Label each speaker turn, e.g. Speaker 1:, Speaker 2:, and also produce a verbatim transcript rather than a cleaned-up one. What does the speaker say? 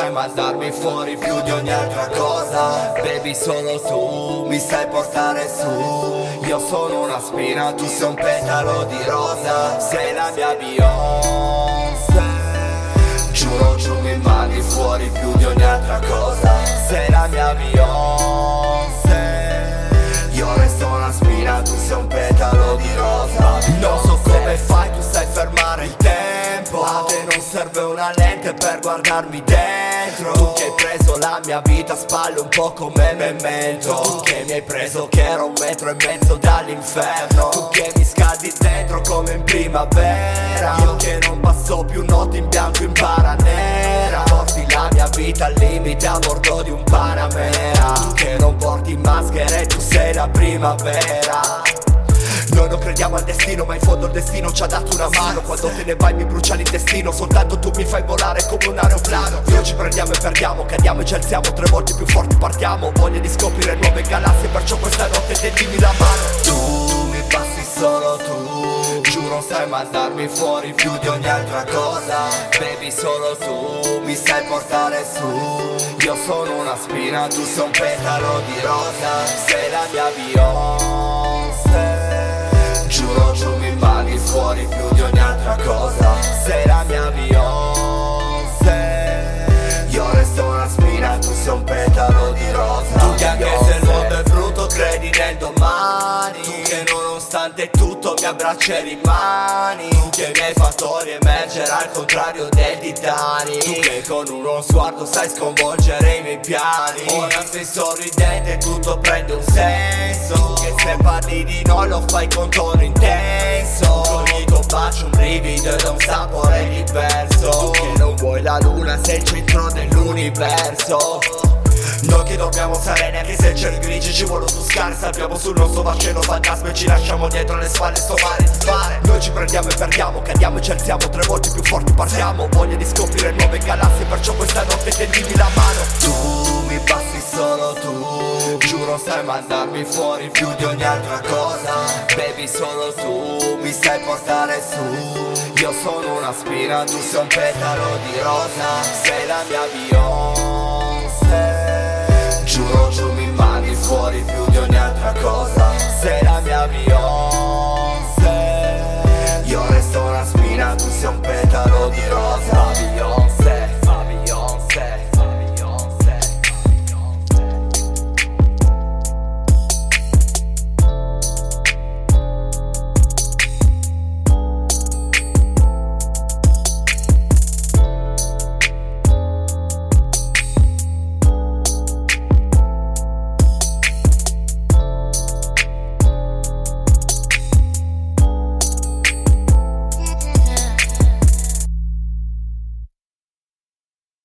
Speaker 1: sai mandarmi fuori più di ogni altra cosa. Baby solo tu mi sai portare su. Io sono una spina, tu sei un petalo di rosa. Sei la mia Beyoncé. Giuro giù mi mandi fuori più di ogni altra cosa. Sei la mia Beyoncé. Io resto una spina, tu sei un petalo di rosa. Non so come fai, tu sai fermare il tempo. A te non serve una lente per guardarmi dentro. Tu che hai preso la mia vita a spalle un po' come Memento. Tu che mi hai preso che ero un metro e mezzo dall'inferno. Tu che mi scaldi dentro come in primavera. Io che non passo più notti in bianco in paranera. Porti la mia vita al limite a bordo di un Panamera. Tu che non porti maschere, tu sei la primavera. Noi non crediamo al destino, ma in fondo il destino ci ha dato una mano. Quando te ne vai mi brucia l'intestino, soltanto tu mi fai volare come un aeroplano. Io ci prendiamo e perdiamo, cadiamo e ci alziamo, tre volte più forti partiamo. Voglia di scoprire nuove galassie, perciò questa notte tendimi la mano. Tu mi passi solo tu, giuro sai mandarmi fuori più di ogni altra cosa. Baby solo tu mi sai portare su. Io sono una spina, tu sei un petalo di rosa. Sei la mia Beyoncé. Giuro giù mi mandi fuori più di ogni altra cosa. Sei la mia Beyoncé. Io resto una spina, tu sei un petalo di rosa. Tu che anche se il mondo è brutto credi nel domani. Tu che nonostante tutto mi abbracci e rimani. Tu che mi hai fatto riemergere al contrario del Titanic. Tu che con uno sguardo sai sconvolgere i miei piani. Ora sei sorridente, tutto prende un senso. Tu che se parli di noi lo fai con tono intenso. Con il tuo bacio un brivido ed un sapore diverso. Tu che non vuoi la luna, sei il centro dell'universo. Noi che dormiamo sereni anche se il cielo grigio ci vuole offuscare. Salpiamo sul nostro vascello fantasma e ci lasciamo dietro le spalle sto mare di fare. Noi ci prendiamo e perdiamo, cadiamo e ci alziamo, tre volte più forti partiamo. Voglia di scoprire nuove galassie, perciò questa notte tendimi la mano. Tu mi passi solo tu, giuro sai mandarmi fuori più di ogni altra cosa. Baby solo tu mi sai portare su. Io sono una spina, tu sei un petalo di rosa. Sei la mia Beyoncé. Giuro giù mi mandi fuori più di ogni altra cosa. Sei la mia Beyoncé. Io resto una spina, tu sei un petalo di rosa.